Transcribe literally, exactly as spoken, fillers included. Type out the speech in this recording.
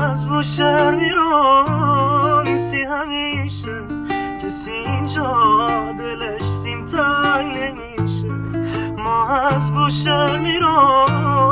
از بو شهر میرم سی همیشه کسی اینجا دلش سیم تنگ نمیشه. ما از بو شهر میرم